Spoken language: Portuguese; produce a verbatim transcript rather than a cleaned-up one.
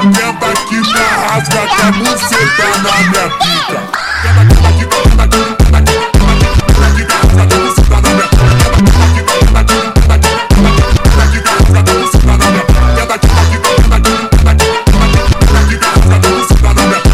tenta que tá rasga até buceta na minha pica. Tenta, tenta que tá, tenta que tá, tenta que tá rasga até buceta na minha pica. Tenta que tá, tenta que tá, tenta que tá rasga até buceta na minha pica. Tenta que tá, tenta que tá, tenta que tá rasga até buceta na minha pica.